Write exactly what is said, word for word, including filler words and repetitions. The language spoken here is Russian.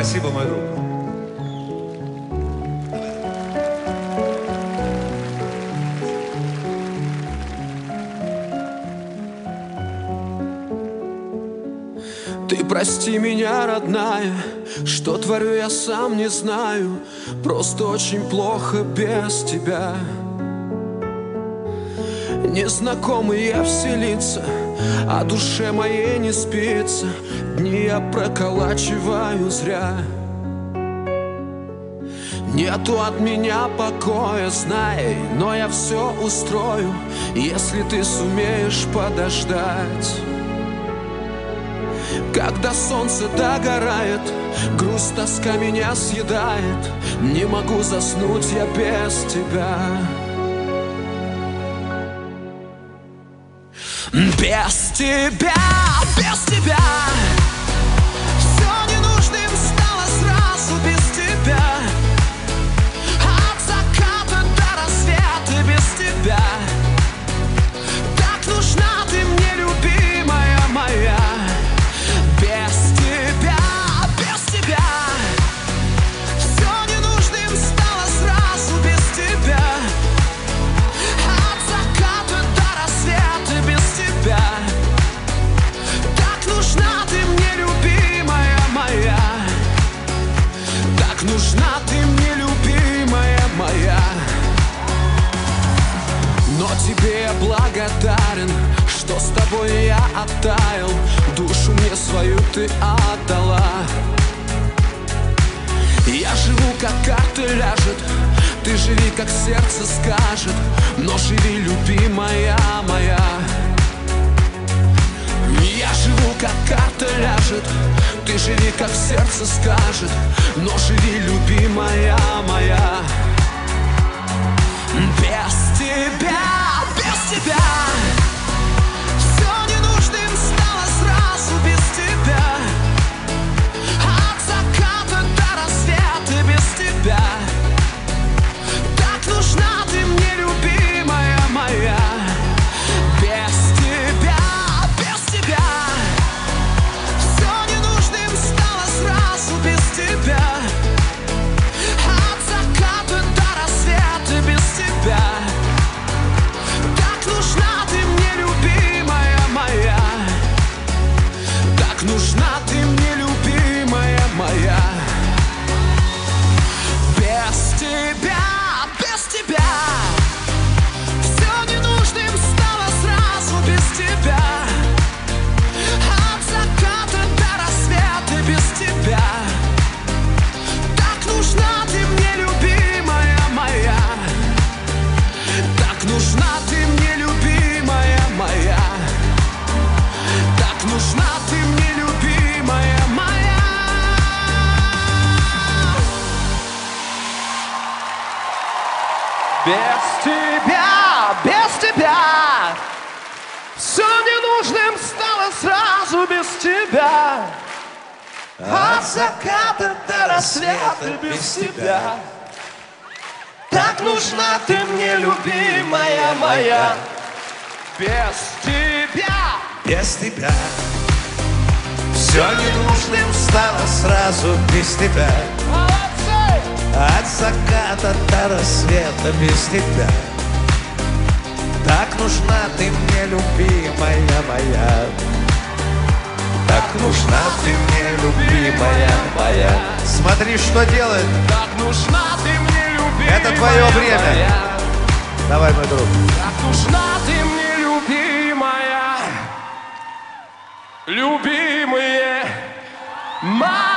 Спасибо, мой друг. Ты прости меня, родная, что творю я сам не знаю. Просто очень плохо без тебя. Незнакомые все лица, а душе моей не спится. Дни я проколачиваю зря. Нету от меня покоя, знай, но я все устрою, если ты сумеешь подождать. Когда солнце догорает, грусть, тоска меня съедает. Не могу заснуть я без тебя. Без тебя, без тебя все ненужным стало сразу без тебя. От заката до рассвета без тебя. Так нужна ты мне, любимая моя. Без тебя, без тебя все ненужным стало сразу без тебя. От заката до рассвета без тебя. Так нужна ты мне, любимая моя. Так нужна ты мне, любимая моя. Но тебе я благодарен, что с тобой я оттаял. Душу мне свою ты отдала. Я живу, как карта ляжет, ты живи, как сердце скажет. Но живи, любимая моя. Я живу, как карта ляжет, ты живи, как сердце скажет. Но живи, любимая моя. Без тебя, без тебя все ненужным стало сразу без тебя. От заката до рассвета без тебя. Так нужна ты мне, любимая моя. Без тебя, без тебя все ненужным стало сразу без тебя. От заката до рассвета без тебя. Так нужна ты мне, любимая моя. Так нужна ты мне, любимая моя. Без тебя, без тебя все ненужным стало сразу без тебя. От заката до рассвета без тебя. Так нужна ты мне, любимая моя. Так нужна ты мне, любимая моя. Так нужна ты мне, любимая моя. Без тебя, без тебя все ненужным стало сразу без тебя. От заката до рассвета без тебя. Так нужна ты мне, любимая моя. Без тебя, Без тебя все ненужным стало сразу без тебя. молодцы! От заката до рассвета без тебя. Так нужна ты мне, любимая моя. Так нужна ты мне, любимая моя. Смотри, что делает. Так нужна ты мне, любимая Это твое время. моя. Давай, мой друг. Так нужна ты мне, любимая. Любимые мои.